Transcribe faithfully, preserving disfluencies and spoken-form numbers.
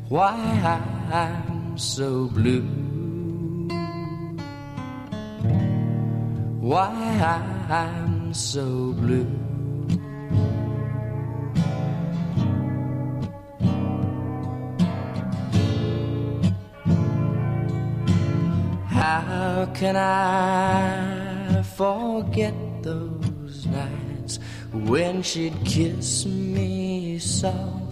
why I'm so blue, why I'm so blue. How can I forget those nights when she'd kiss me soft